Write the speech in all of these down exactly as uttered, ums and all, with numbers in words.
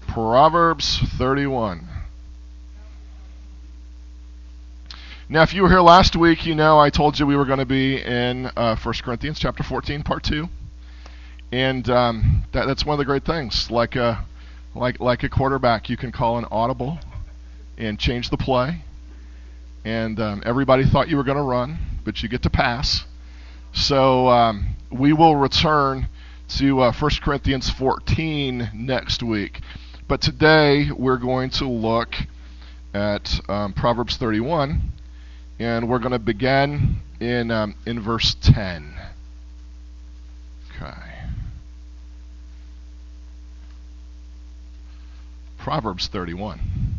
Proverbs thirty-one. Now, if you were here last week, you know I told you we were going to be in uh, First Corinthians chapter fourteen, part two. And um, that, that's one of the great things. Like a, like, like a quarterback, you can call an audible and change the play. And um, everybody thought you were going to run, but you get to pass. So um, we will return to uh, First Corinthians fourteen next week. But today we're going to look at um, Proverbs thirty-one, and we're going to begin in um, in verse ten. Okay. Proverbs thirty-one.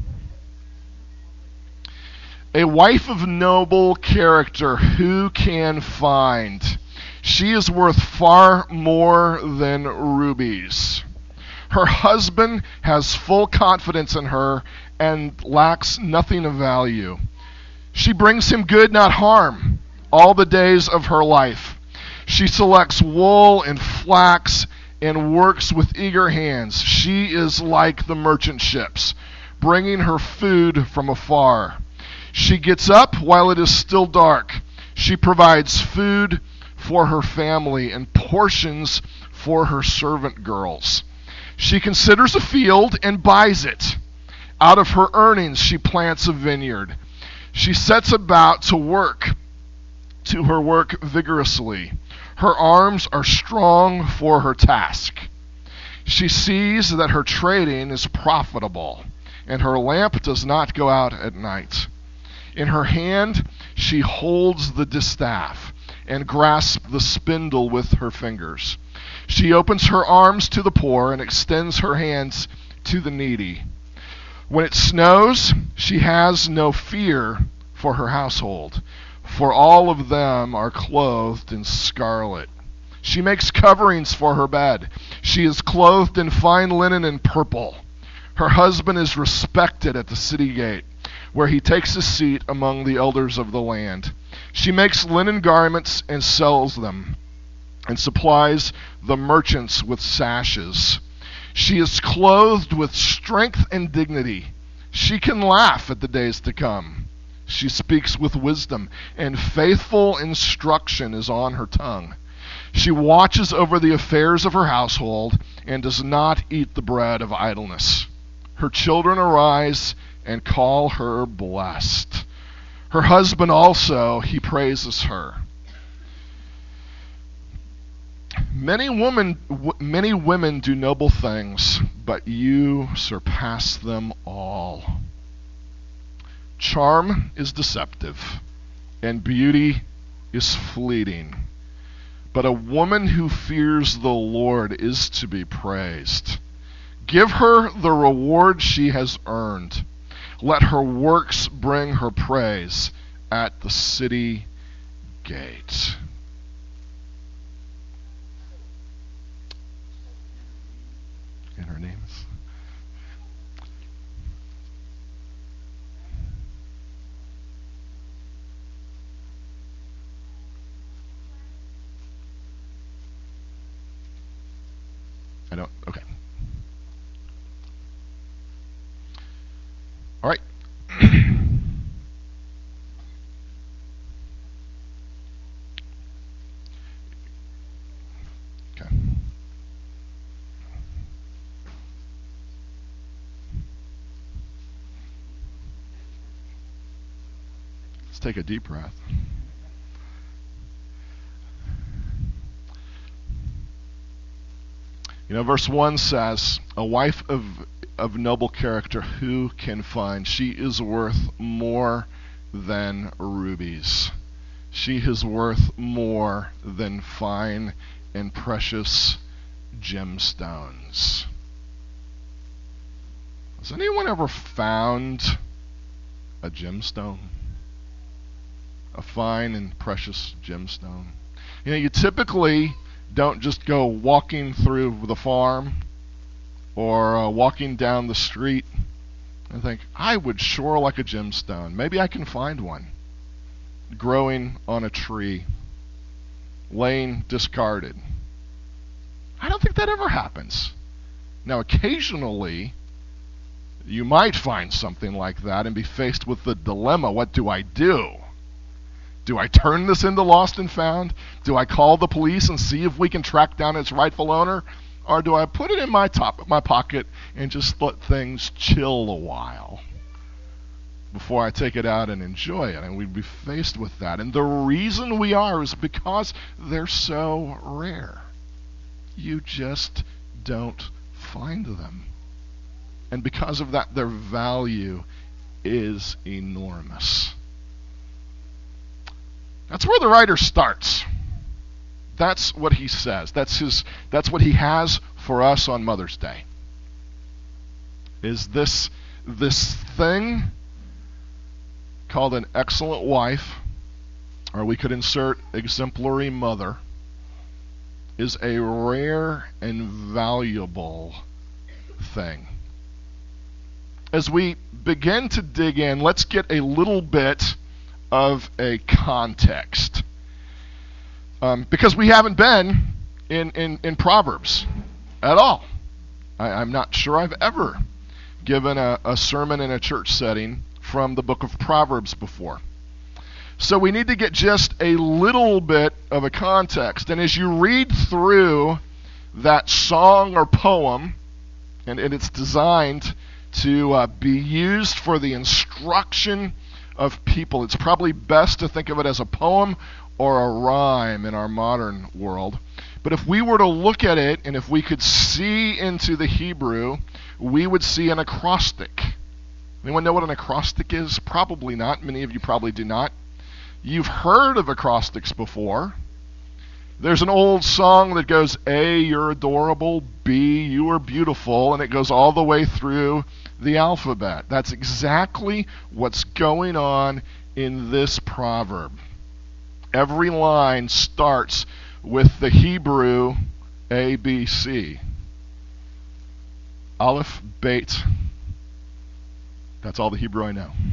A wife of noble character, who can find? She is worth far more than rubies. Her husband has full confidence in her and lacks nothing of value. She brings him good, not harm, all the days of her life. She selects wool and flax and works with eager hands. She is like the merchant ships, bringing her food from afar. She gets up while it is still dark. She provides food for her family and portions for her servant girls. She considers a field and buys it. Out of her earnings she plants a vineyard. She sets about to work, to her work vigorously. Her arms are strong for her task. She sees that her trading is profitable, and her lamp does not go out at night. In her hand she holds the distaff and grasps the spindle with her fingers. She opens her arms to the poor and extends her hands to the needy. When it snows, she has no fear for her household, for all of them are clothed in scarlet. She makes coverings for her bed. She is clothed in fine linen and purple. Her husband is respected at the city gate, where he takes a seat among the elders of the land. She makes linen garments and sells them, and supplies the merchants with sashes. She is clothed with strength and dignity. She can laugh at the days to come. She speaks with wisdom, and faithful instruction is on her tongue. She watches over the affairs of her household and does not eat the bread of idleness. Her children arise and call her blessed. Her husband also, he praises her. Many women, w- many women do noble things, but you surpass them all. Charm is deceptive, and beauty is fleeting. But a woman who fears the Lord is to be praised. Give her the reward she has earned. Let her works bring her praise at the city gate. And her names. I don't, okay. All right. Okay. Let's take a deep breath. You know, verse one says, a wife of of noble character, who can find? She is worth more than rubies. She is worth more than fine and precious gemstones. Has anyone ever found a gemstone? A fine and precious gemstone? You know, you typically don't just go walking through the farm or uh, walking down the street and think, I would sure like a gemstone. Maybe I can find one growing on a tree, laying discarded. I don't think that ever happens. Now, occasionally, You might find something like that and be faced with the dilemma, what do I do? Do I turn this into lost and found? Do I call the police and see if we can track down its rightful owner? Or do I put it in my top my pocket and just let things chill a while before I take it out and enjoy it? And we'd be faced with that. And the reason we are is because they're so rare. You just don't find them. And because of that, their value is enormous. That's where the writer starts. That's what he says. That's his that's what he has for us on Mother's Day. Is this this thing called an excellent wife, or we could insert exemplary mother, is a rare and valuable thing. As we begin to dig in, let's get a little bit of a context. Um, because we haven't been in, in, in Proverbs at all. I, I'm not sure I've ever given a, a sermon in a church setting from the book of Proverbs before. So we need to get just a little bit of a context. And as you read through that song or poem, and, and it's designed to uh, be used for the instruction of people, it's probably best to think of it as a poem or a rhyme in our modern world. But if we were to look at it, and if we could see into the Hebrew, we would see an acrostic. Anyone know what an acrostic is? Probably not. Many of you probably do not. You've heard of acrostics before. There's an old song that goes, A, you're adorable, B, you are beautiful, and it goes all the way through the alphabet. That's exactly what's going on in this proverb. Every line starts with the Hebrew A, B, C. Aleph, Beit. That's all the Hebrew I know.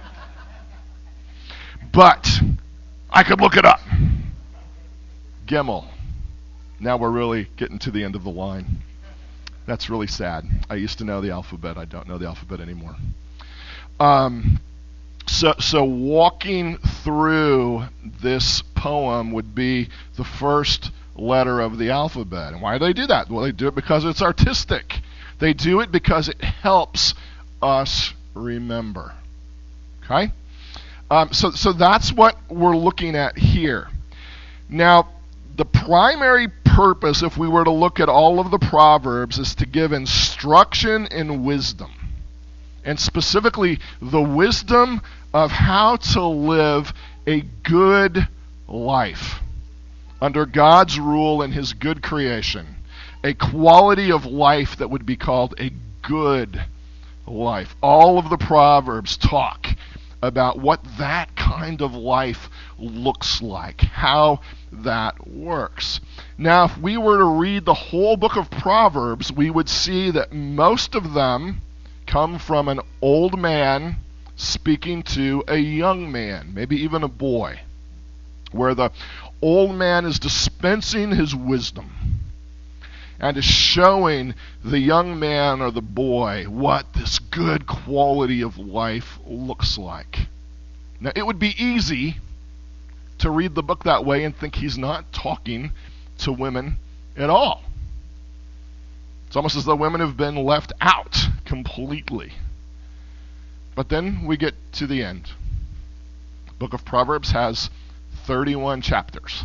But I could look it up. Gimel. Now we're really getting to the end of the line. That's really sad. I used to know the alphabet. I don't know the alphabet anymore. Um, so, so walking through this poem would be the first letter of the alphabet. And why do they do that? Well, they do it because it's artistic. They do it because it helps us remember. Okay? Um, so, so that's what we're looking at here. Now, the primary purpose, if we were to look at all of the Proverbs, is to give instruction and wisdom. And specifically, the wisdom of how to live a good life under God's rule and His good creation. A quality of life that would be called a good life. All of the Proverbs talk about what that kind of life looks like, how that works. Now, if we were to read the whole book of Proverbs, we would see that most of them come from an old man speaking to a young man, maybe even a boy, where the old man is dispensing his wisdom and is showing the young man or the boy what this good quality of life looks like. Now, it would be easy to read the book that way and think he's not talking to women at all. It's almost as though women have been left out completely. But then we get to the end. The book of Proverbs has thirty-one chapters.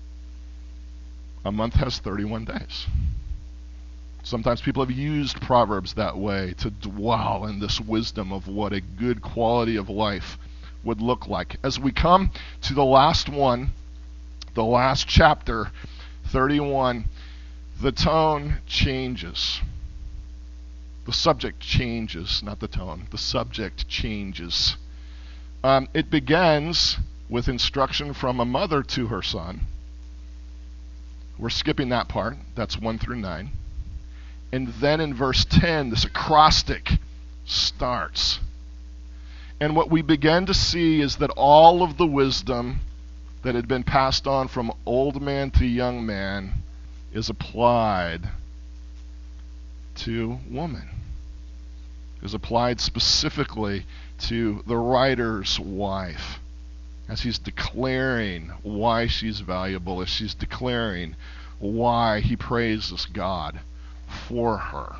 A month has thirty-one days. Sometimes people have used Proverbs that way to dwell in this wisdom of what a good quality of life would look like. As we come to the last one, the last chapter, thirty-one, the tone changes. The subject changes, not the tone. The subject changes. Um, it begins with instruction from a mother to her son. We're skipping that part. That's one through nine. And then in verse ten, this acrostic starts. And what we begin to see is that all of the wisdom that had been passed on from old man to young man is applied to woman. is applied specifically to the writer's wife, as he's declaring why she's valuable, as she's declaring why he praises God for her.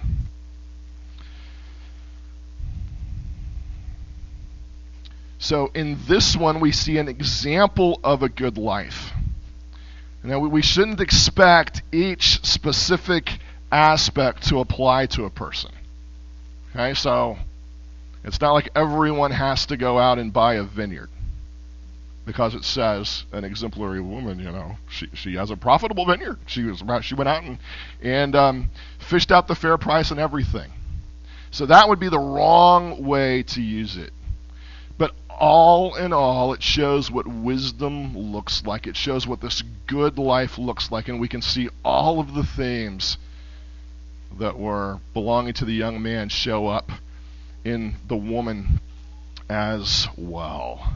So in this one, we see an example of a good life. Now, we shouldn't expect each specific aspect to apply to a person. Okay, so it's not like everyone has to go out and buy a vineyard because it says an exemplary woman. You know, she she has a profitable vineyard. She was she went out and and um, fished out the fair price and everything. So that would be the wrong way to use it. But all in all, it shows what wisdom looks like. It shows what this good life looks like, and we can see all of the themes that were belonging to the young man show up in the woman as well.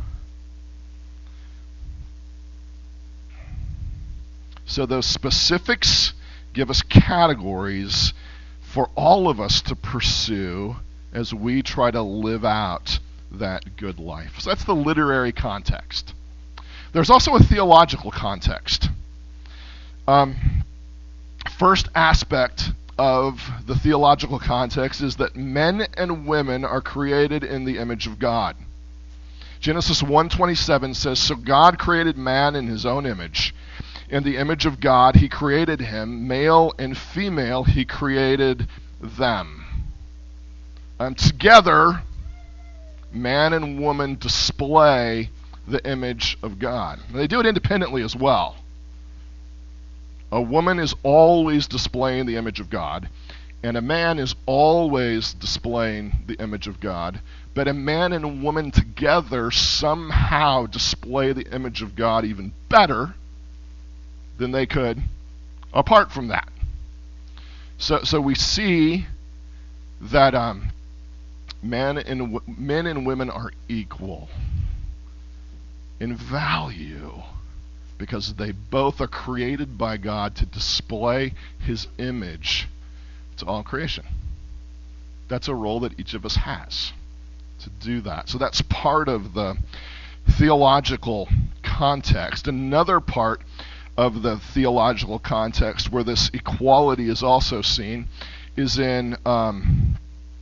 So those specifics give us categories for all of us to pursue as we try to live out that good life. So that's the literary context. There's also a theological context. Um, first aspect of the theological context is that men and women are created in the image of God. Genesis one twenty-seven says, "So God created man in his own image. In the image of God he created him, male and female he created them." And together, man and woman display the image of God. And they do it independently as well. A woman is always displaying the image of God, and a man is always displaying the image of God. But a man and a woman together somehow display the image of God even better than they could apart from that. So, so we see that um, men and men and women are equal in value because they both are created by God to display His image to all creation. That's a role that each of us has to do that. So that's part of the theological context. Another part of the theological context where this equality is also seen is in um,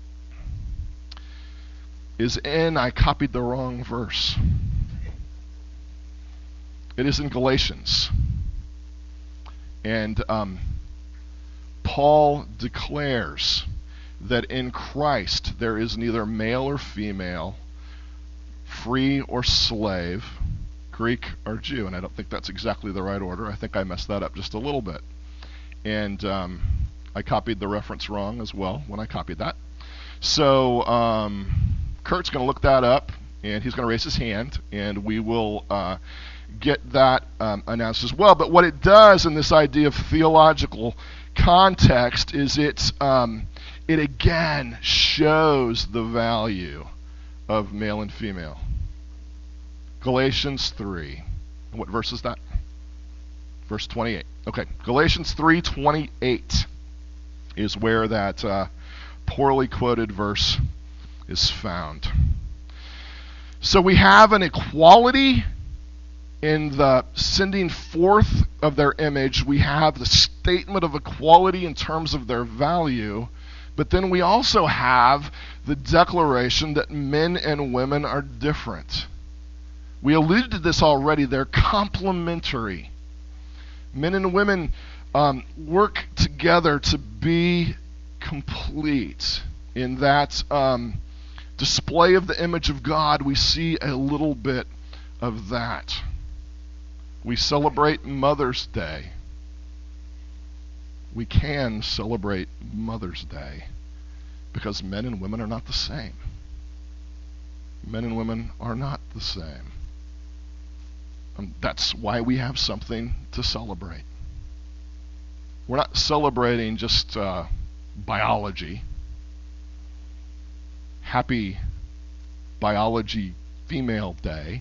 is in I copied the wrong verse. It is in Galatians, and um, Paul declares that in Christ there is neither male or female, free or slave, Greek or Jew, and I don't think that's exactly the right order. I think I messed that up just a little bit. And um, I copied the reference wrong as well when I copied that. So um, Kurt's going to look that up, and he's going to raise his hand, and we will uh, get that um, announced as well. But what it does in this idea of theological context is it's, um, it again shows the value of male and female. Galatians three. What verse is that? Verse twenty-eight. Okay, Galatians three twenty-eight is where that uh, poorly quoted verse is found. So we have an equality in the sending forth of their image. We have the statement of equality in terms of their value, but then we also have the declaration that men and women are different. We alluded to this already. They're complementary. Men and women um, work together to be complete. In that um, display of the image of God, we see a little bit of that. We celebrate Mother's Day. We can celebrate Mother's Day because men and women are not the same. Men and women are not the same. Um, that's why we have something to celebrate. We're not celebrating just uh, biology. Happy Biology Female Day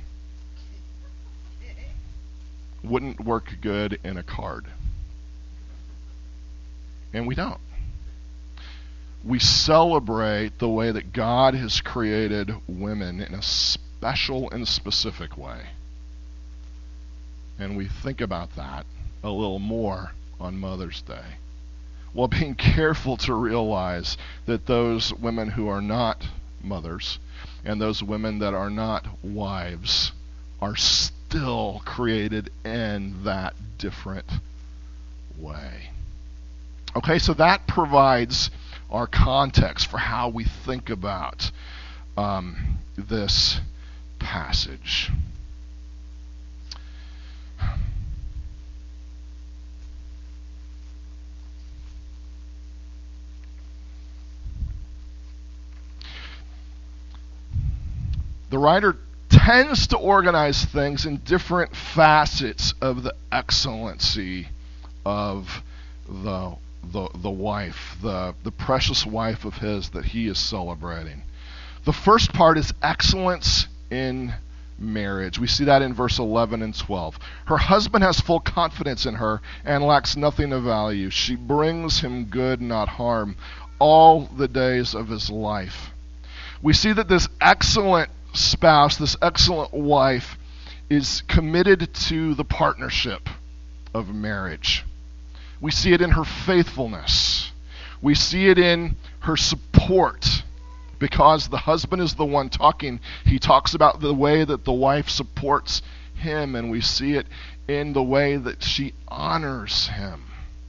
wouldn't work good in a card. And we don't. we celebrate the way that God has created women in a special and specific way. And we think about that a little more on Mother's Day, while being careful to realize that those women who are not mothers and those women that are not wives are still created in that different way. Okay, so that provides our context for how we think about um, this passage. The writer tends to organize things in different facets of the excellency of the the the wife, the, the precious wife of his that he is celebrating. The first part is excellence in marriage. We see that in verse eleven and twelve. Her husband has full confidence in her and lacks nothing of value. She brings him good, not harm, all the days of his life. We see that this excellent spouse, this excellent wife, is committed to the partnership of marriage. We see it in her faithfulness. We see it in her support. Because the husband is the one talking, he talks about the way that the wife supports him, and we see it in the way that she honors him.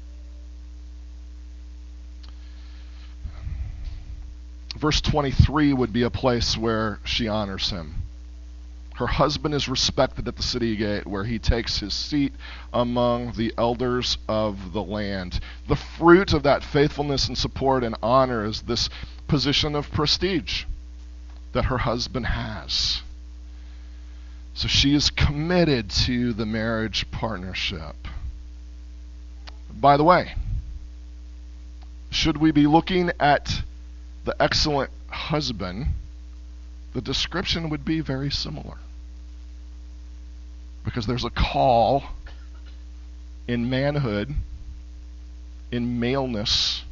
Verse twenty-three would be a place where she honors him. Her husband is respected at the city gate, where he takes his seat among the elders of the land. The fruit of that faithfulness and support and honor is this position of prestige that her husband has. So she is committed to the marriage partnership. By the way, should we be looking at the excellent husband, the description would be very similar. Because there's a call in manhood, in maleness,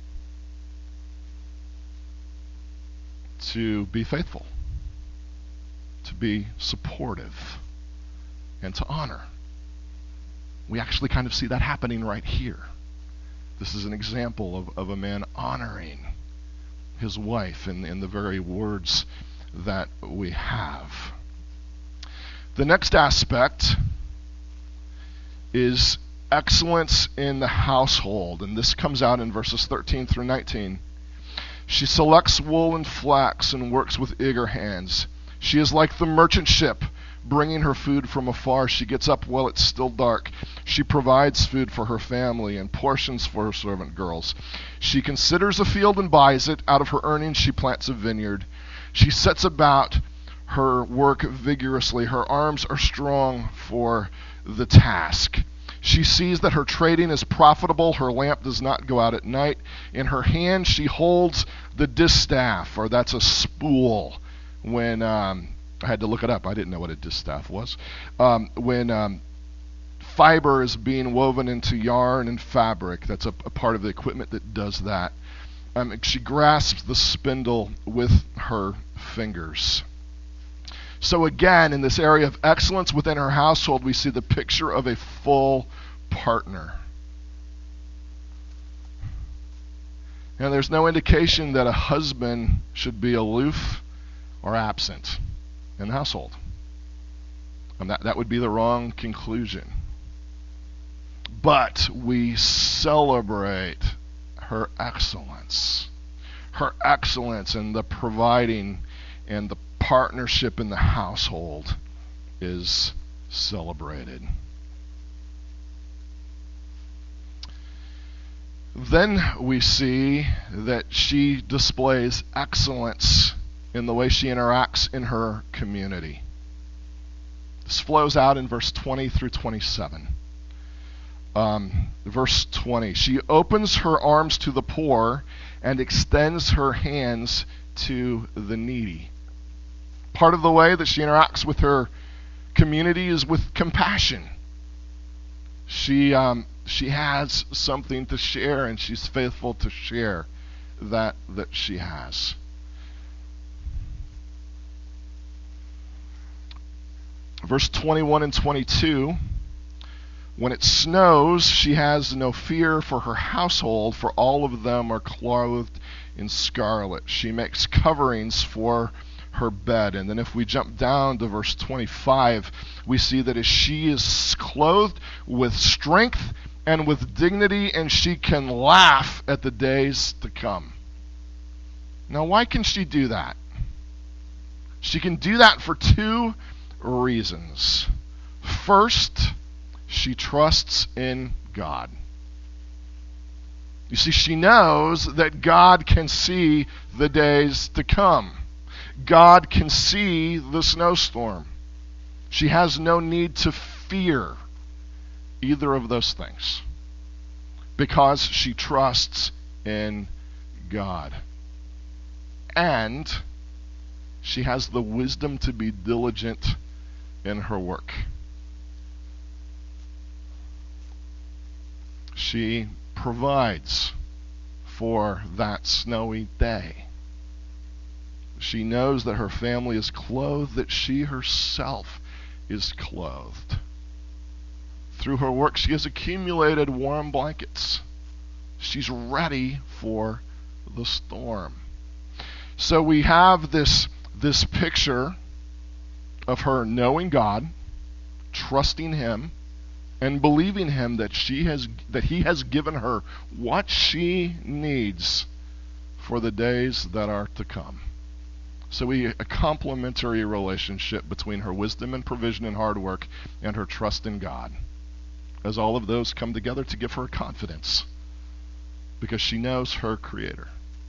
to be faithful, to be supportive, and to honor. We actually kind of see that happening right here. This is an example of, of a man honoring his wife in, in the very words that we have. The next aspect is excellence in the household, and this comes out in verses thirteen through nineteen. She selects wool and flax and works with eager hands. She is like the merchant ship, bringing her food from afar. She gets up while it's still dark. She provides food for her family and portions for her servant girls. She considers a field and buys it. Out of her earnings she plants a vineyard. She sets about her work vigorously. Her arms are strong for the task. She sees that her trading is profitable. Her lamp does not go out at night. In her hand she holds the distaff, or that's a spool. When um, I had to look it up, I didn't know what a distaff was. Um, when um, fiber is being woven into yarn and fabric, that's a, a part of the equipment that does that. Um, she grasps the spindle with her fingers. So again, in this area of excellence within her household, we see the picture of a full partner. And there's no indication that a husband should be aloof or absent in the household. And that, that would be the wrong conclusion. But we celebrate her excellence. Her excellence in the providing and the partnership in the household is celebrated. Then we see that she displays excellence in the way she interacts in her community. This flows out in verse twenty through twenty-seven. Um, verse twenty, she opens her arms to the poor and extends her hands to the needy. Part of the way that she interacts with her community is with compassion. She um, she has something to share, and she's faithful to share that that she has. Verse twenty-one and twenty-two, when it snows, she has no fear for her household, for all of them are clothed in scarlet. She makes coverings for her bed. And then if we jump down to verse twenty-five, we see that as she is clothed with strength and with dignity, and she can laugh at the days to come. Now, why can she do that? She can do that for two reasons. First, she trusts in God. You see, she knows that God can see the days to come. God can see the snowstorm. She has no need to fear either of those things because she trusts in God. And she has the wisdom to be diligent in her work. She provides for that snowy day. She knows that her family is clothed, that she herself is clothed. Through her work, she has accumulated warm blankets. She's ready for the storm. So we have this, this picture of her knowing God, trusting Him, and believing Him that she has that He has given her what she needs for the days that are to come. So we a complementary relationship between her wisdom and provision and hard work and her trust in God, as all of those come together to give her confidence because she knows her Creator.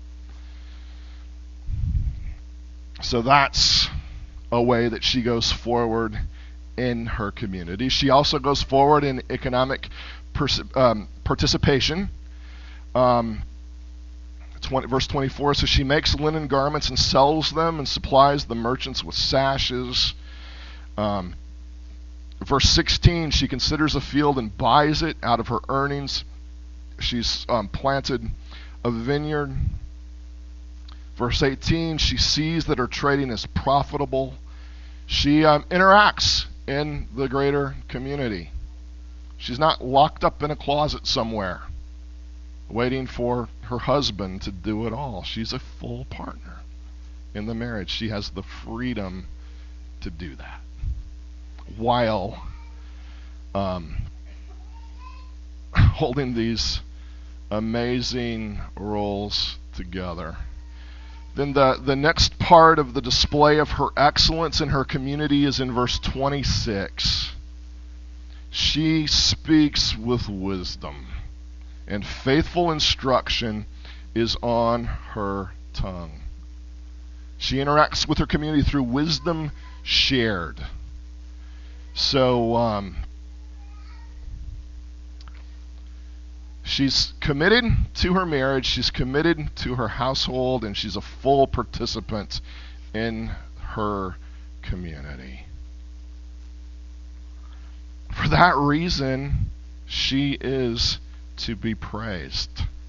So that's a way that she goes forward in her community. She also goes forward in economic pers- um, participation. Um, twenty, verse twenty-four, so she makes linen garments and sells them and supplies the merchants with sashes. Um, verse sixteen, she considers a field and buys it out of her earnings. She's um, planted a vineyard. Verse eighteen, she sees that her trading is profitable. She um, interacts in the greater community. She's not locked up in a closet somewhere waiting for her husband to do it all. She's a full partner in the marriage. She has the freedom to do that while um, holding these amazing roles together. Then the, the next part of the display of her excellence in her community is in verse twenty-six. She speaks with wisdom, and faithful instruction is on her tongue. She interacts with her community through wisdom shared. So, um, she's committed to her marriage, she's committed to her household, and she's a full participant in her community. For that reason, she is to be praised.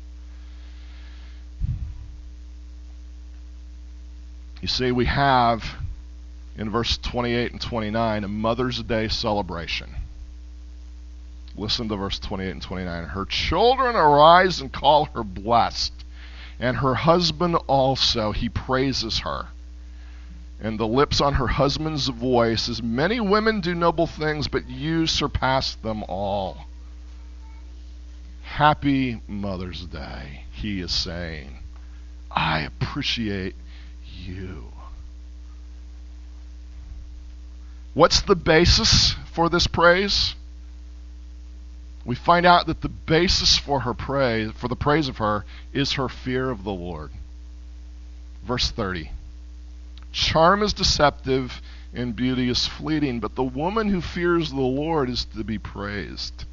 You see, we have in verse twenty-eight and twenty-nine a Mother's Day celebration. Listen to verse twenty-eight and twenty-nine. Her children arise and call her blessed, and her husband also, he praises her. And the lips on her husband's voice, as many women do noble things, but you surpass them all. Happy Mother's Day, he is saying. I appreciate you. What's the basis for this praise? We find out that the basis for her praise, for the praise of her, is her fear of the Lord. Verse thirty. Charm is deceptive and beauty is fleeting, but the woman who fears the Lord is to be praised.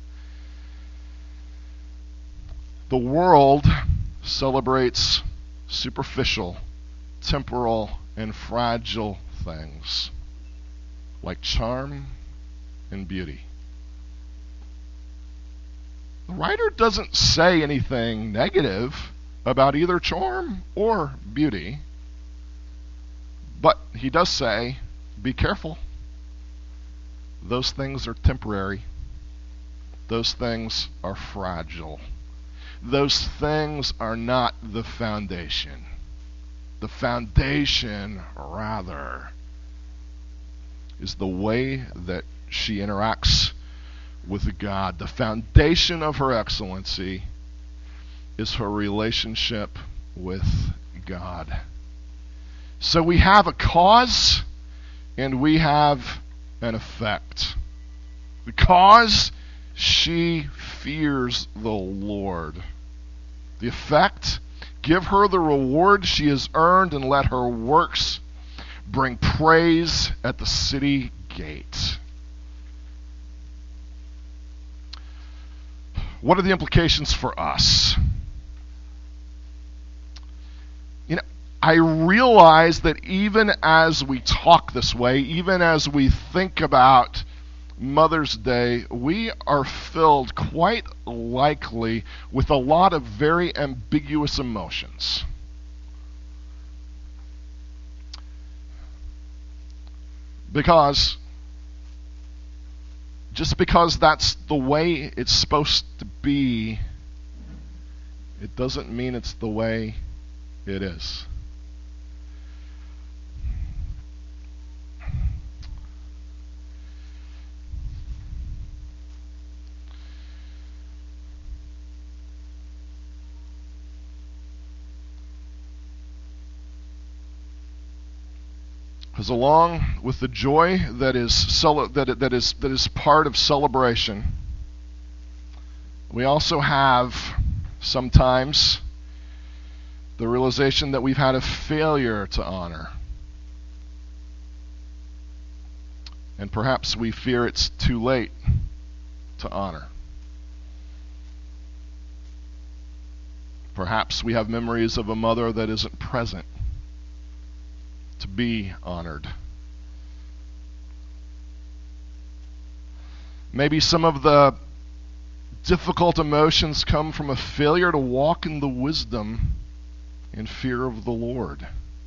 The world celebrates superficial, temporal, and fragile things like charm and beauty. The writer doesn't say anything negative about either charm or beauty. But he does say, be careful. Those things are temporary. Those things are fragile. Those things are not the foundation. The foundation, rather, is the way that she interacts with God. The foundation of her excellency is her relationship with God. So we have a cause and we have an effect. The cause, she fears the Lord. The effect, give her the reward she has earned and let her works bring praise at the city gate. What are the implications for us? You know, I realize that even as we talk this way, even as we think about Mother's Day, we are filled quite likely with a lot of very ambiguous emotions. Because just because that's the way it's supposed to be, it doesn't mean it's the way it is. Because along with the joy that is cele- that, that is that is part of celebration, we also have sometimes the realization that we've had a failure to honor. And perhaps we fear it's too late to honor. Perhaps we have memories of a mother that isn't present to be honored. Maybe some of the difficult emotions come from a failure to walk in the wisdom and fear of the Lord.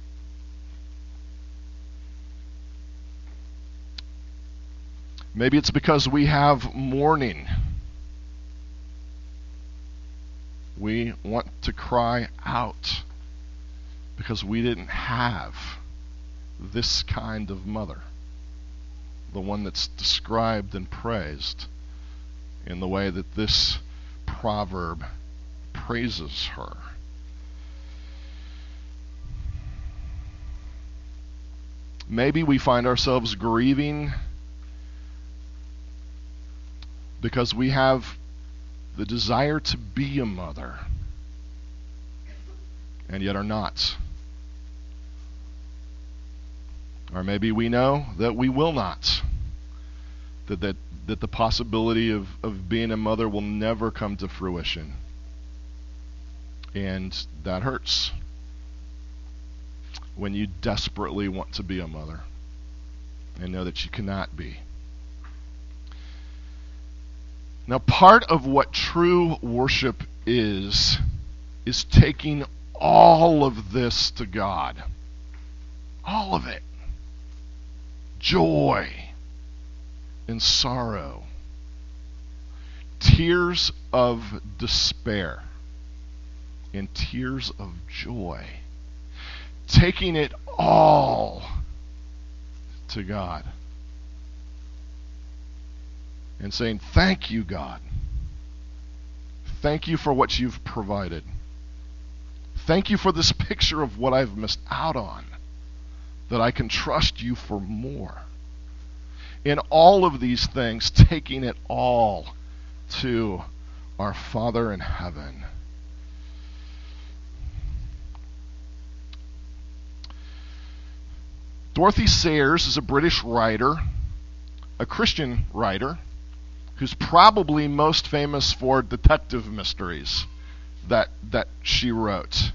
Maybe it's because we have mourning. We want to cry out because we didn't have this kind of mother, the one that's described and praised in the way that this proverb praises her. Maybe we find ourselves grieving because we have the desire to be a mother and yet are not. Or maybe we know that we will not. That that, that the possibility of, of being a mother will never come to fruition. And that hurts. When you desperately want to be a mother and know that you cannot be. Now, part of what true worship is, is taking all of this to God. All of it. Joy and sorrow, tears of despair and tears of joy, taking it all to God and saying, thank you, God. Thank you for what you've provided. Thank you for this picture of what I've missed out on, that I can trust you for more. In all of these things, taking it all to our Father in heaven. Dorothy Sayers is a British writer, a Christian writer, who's probably most famous for detective mysteries that that she wrote.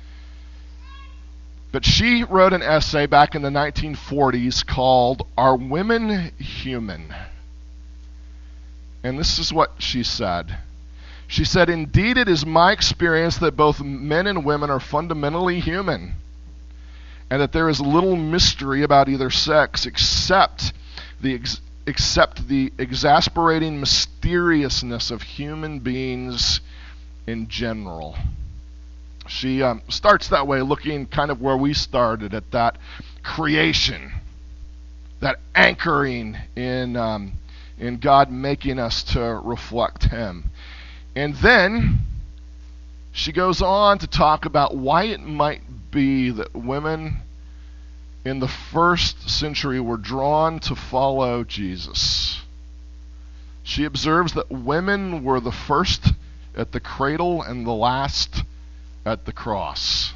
But she wrote an essay back in the nineteen forties called Are Women Human? And this is what she said. She said, "Indeed, it is my experience that both men and women are fundamentally human, and that there is little mystery about either sex except the ex- except the exasperating mysteriousness of human beings in general." She um, starts that way, looking kind of where we started, at that creation, that anchoring in um, in God making us to reflect Him. And then she goes on to talk about why it might be that women in the first century were drawn to follow Jesus. She observes that women were the first at the cradle and the last at the cross.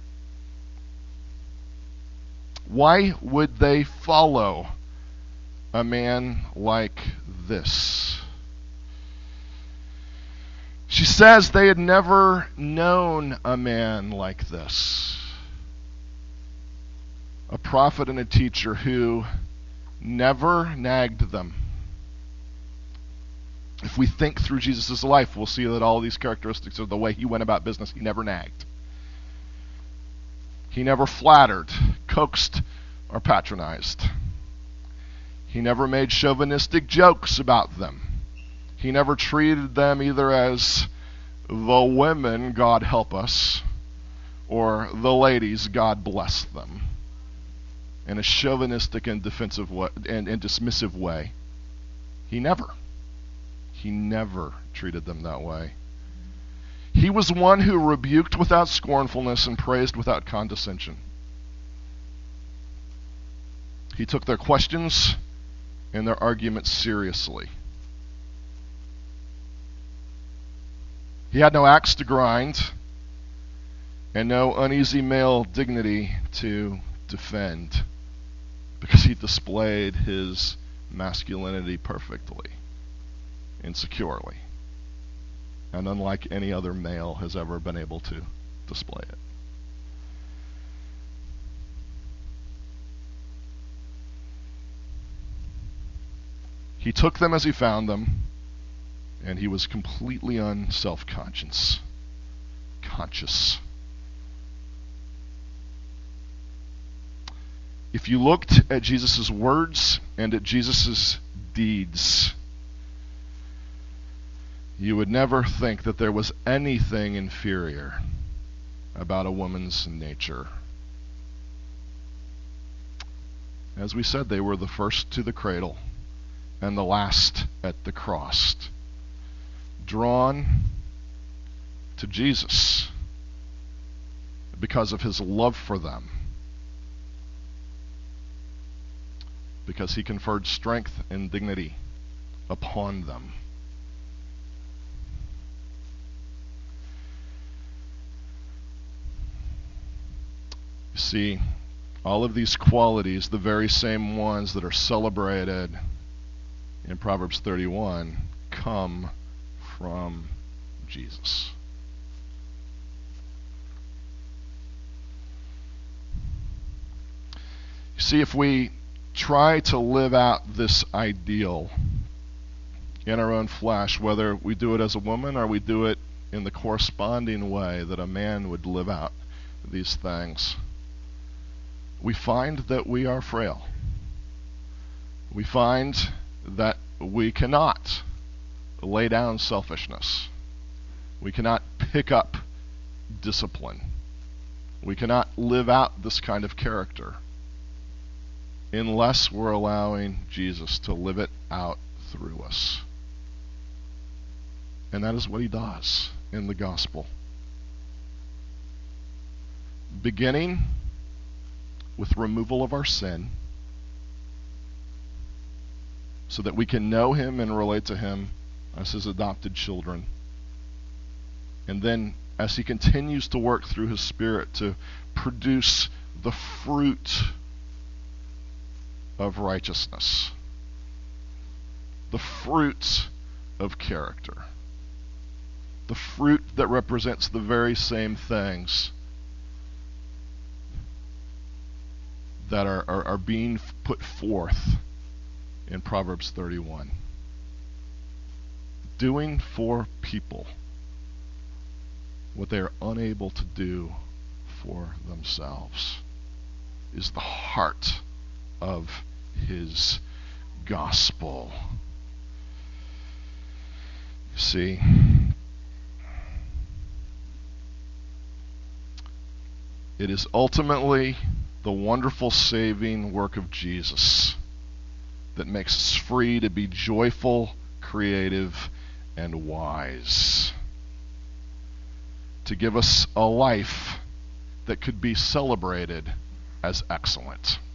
Why would they follow a man like this? She says they had never known a man like this. A prophet and a teacher who never nagged them. If we think through Jesus' life, we'll see that all these characteristics of the way he went about business. He never nagged. He never flattered, coaxed, or patronized. He never made chauvinistic jokes about them. He never treated them either as the women, God help us, or the ladies, God bless them, in a chauvinistic and defensive way, and, and dismissive way. He never. He never treated them that way. He was one who rebuked without scornfulness and praised without condescension. He took their questions and their arguments seriously. He had no axe to grind and no uneasy male dignity to defend, because he displayed his masculinity perfectly and securely, and unlike any other male has ever been able to display it. He took them as he found them, and he was completely unself-conscious. Conscious. If you looked at Jesus' words and at Jesus' deeds, you would never think that there was anything inferior about a woman's nature. As we said, they were the first to the cradle and the last at the cross, drawn to Jesus because of his love for them, because he conferred strength and dignity upon them. You see, all of these qualities, the very same ones that are celebrated in Proverbs thirty-one, come from Jesus. You see, if we try to live out this ideal in our own flesh, whether we do it as a woman or we do it in the corresponding way that a man would live out these things, we find that we are frail. We find that we cannot lay down selfishness. We cannot pick up discipline. We cannot live out this kind of character unless we're allowing Jesus to live it out through us. And that is what he does in the gospel. Beginning with removal of our sin, so that we can know him and relate to him as his adopted children. And then as he continues to work through his Spirit to produce the fruit of righteousness, the fruit of character, the fruit that represents the very same things that are, are, are being put forth in Proverbs thirty-one. doing for people what they are unable to do for themselves is the heart of his gospel. See, it is ultimately the wonderful saving work of Jesus that makes us free to be joyful, creative, and wise. To give us a life that could be celebrated as excellent.